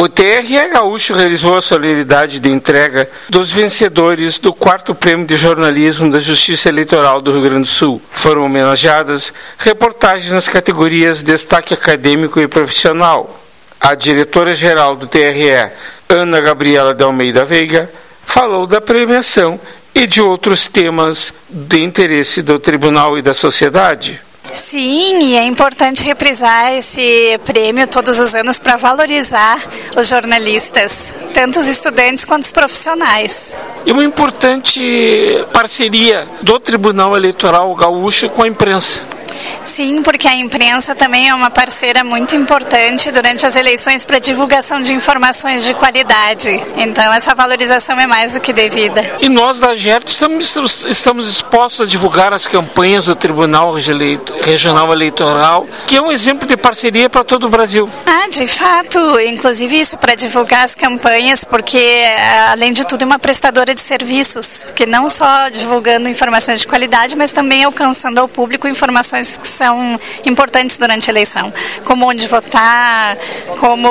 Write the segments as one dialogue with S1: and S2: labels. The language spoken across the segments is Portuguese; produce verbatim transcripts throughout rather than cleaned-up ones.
S1: O T R E Gaúcho realizou a solenidade de entrega dos vencedores do quarto Prêmio de Jornalismo da Justiça Eleitoral do Rio Grande do Sul. Foram homenageadas reportagens nas categorias Destaque Acadêmico e Profissional. A diretora-geral do T R E, Ana Gabriela de Almeida Veiga, falou da premiação e de outros temas de interesse do Tribunal e da sociedade.
S2: Sim, e é importante reprisar esse prêmio todos os anos para valorizar os jornalistas, tanto os estudantes quanto os profissionais.
S1: E uma importante parceria do Tribunal Eleitoral Gaúcho com a imprensa.
S2: Sim, porque a imprensa também é uma parceira muito importante durante as eleições para divulgação de informações de qualidade. Então, essa valorização é mais do que devida.
S1: E nós da G E R T estamos, estamos expostos a divulgar as campanhas do Tribunal Regional Eleitoral, que é um exemplo de parceria para todo o Brasil.
S2: Ah, de fato, inclusive isso para divulgar as campanhas, porque, além de tudo, é uma prestadora de serviços, que não só divulgando informações de qualidade, mas também alcançando ao público informações que são importantes durante a eleição, como onde votar, como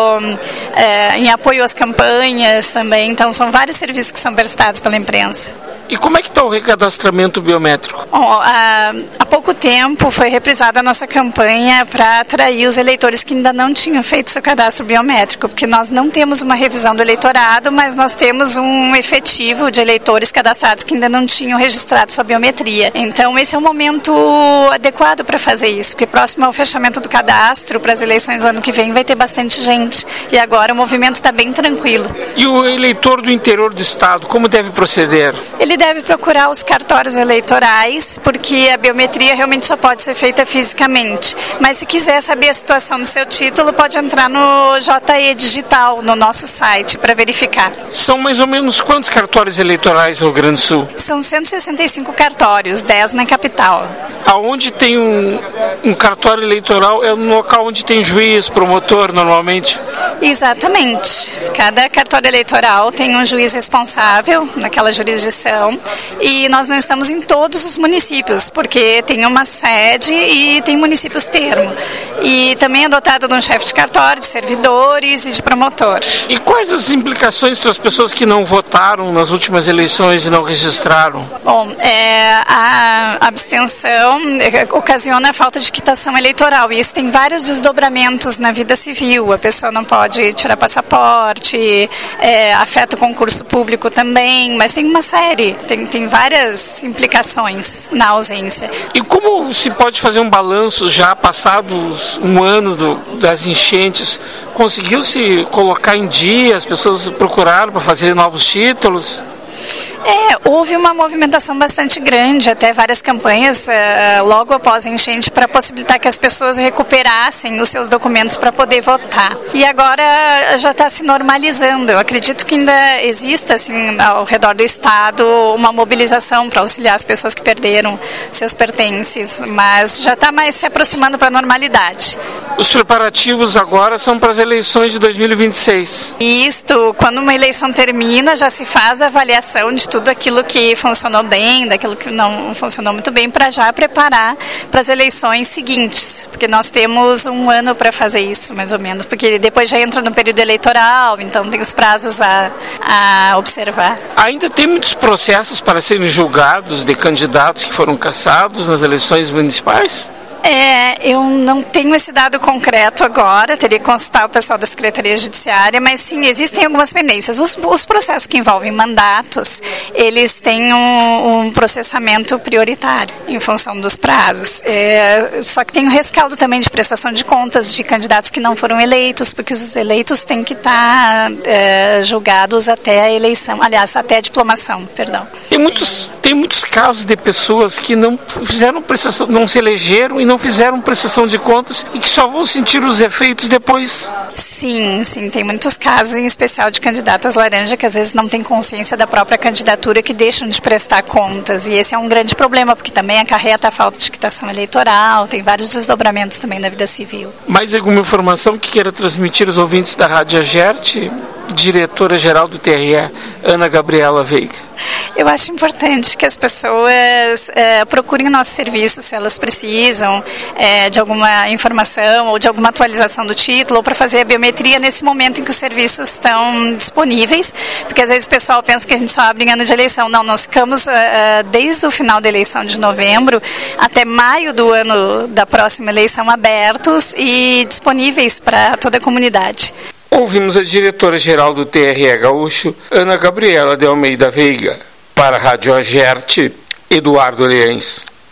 S2: é, em apoio às campanhas também. Então, são vários serviços que são prestados pela imprensa.
S1: E como é que está o recadastramento biométrico?
S2: Bom, há, há pouco tempo foi reprisada a nossa campanha para atrair os eleitores que ainda não tinham feito seu cadastro biométrico, porque nós não temos uma revisão do eleitorado, mas nós temos um efetivo de eleitores cadastrados que ainda não tinham registrado sua biometria. Então, esse é o momento adequado para fazer isso, porque próximo ao fechamento do cadastro para as eleições do ano que vem vai ter bastante gente, e agora o movimento está bem tranquilo.
S1: E o eleitor do interior do estado, como deve proceder?
S2: Ele deve procurar os cartórios eleitorais, porque a biometria realmente só pode ser feita fisicamente. Mas se quiser saber a situação do seu título, pode entrar no J E Digital, no nosso site, para verificar.
S1: São mais ou menos quantos cartórios eleitorais no Rio Grande do Sul?
S2: São cento e sessenta e cinco cartórios, dez na capital.
S1: Aonde tem um, um cartório eleitoral é no local onde tem juiz, promotor, normalmente?
S2: Exatamente. Cada cartório eleitoral tem um juiz responsável naquela jurisdição. E nós não estamos em todos os municípios, porque tem uma sede e tem municípios termo. E também é dotado de um chefe de cartório, de servidores e de promotor.
S1: E quais as implicações para as pessoas que não votaram nas últimas eleições e não registraram?
S2: Bom, é, a abstenção ocasiona a falta de quitação eleitoral. E isso tem vários desdobramentos na vida civil. A pessoa não pode tirar passaporte, é, afeta o concurso público também, mas tem uma série. Tem, tem várias implicações na ausência.
S1: E como se pode fazer um balanço já passados um ano do, das enchentes? Conseguiu-se colocar em dia? As pessoas procuraram para fazer novos títulos?
S2: É, houve uma movimentação bastante grande, até várias campanhas uh, logo após a enchente para possibilitar que as pessoas recuperassem os seus documentos para poder votar. E agora já está se normalizando. Eu acredito que ainda exista assim, ao redor do estado uma mobilização para auxiliar as pessoas que perderam seus pertences, mas já está mais se aproximando para a normalidade.
S1: Os preparativos agora são para as eleições de dois mil e vinte e seis.
S2: Isto, quando uma eleição termina, já se faz a avaliação de tudo aquilo que funcionou bem, daquilo que não funcionou muito bem, para já preparar para as eleições seguintes, porque nós temos um ano para fazer isso, mais ou menos, porque depois já entra no período eleitoral, então tem os prazos a, a observar.
S1: Ainda tem muitos processos para serem julgados de candidatos que foram cassados nas eleições municipais?
S2: É, eu não tenho esse dado concreto agora, teria que consultar o pessoal da Secretaria Judiciária, mas sim, existem algumas pendências. Os, os processos que envolvem mandatos, eles têm um, um processamento prioritário em função dos prazos. É, só que tem um rescaldo também de prestação de contas de candidatos que não foram eleitos, porque os eleitos têm que estar é, julgados até a eleição, aliás, até a diplomação, perdão.
S1: Tem muitos, tem muitos casos de pessoas que não fizeram prestação, não se elegeram e não fizeram prestação de contas e que só vão sentir os efeitos depois.
S2: Sim, sim, tem muitos casos, em especial de candidatas laranja, que às vezes não têm consciência da própria candidatura, que deixam de prestar contas, e esse é um grande problema, porque também acarreta a falta de quitação eleitoral, tem vários desdobramentos também na vida civil.
S1: Mais alguma informação que queira transmitir aos ouvintes da Rádio G E R T? Diretora-geral do T R E, Ana Gabriela Veiga.
S2: Eu acho importante que as pessoas é, procurem o nosso serviço se elas precisam é, de alguma informação ou de alguma atualização do título ou para fazer a biometria nesse momento em que os serviços estão disponíveis, porque às vezes o pessoal pensa que a gente só abre em ano de eleição. Não, nós ficamos é, desde o final da eleição de novembro até maio do ano da próxima eleição abertos e disponíveis para toda a comunidade.
S1: Ouvimos a diretora-geral do T R E Gaúcho, Ana Gabriela de Almeida Veiga. Para a Rádio Agerte, Eduardo Leães.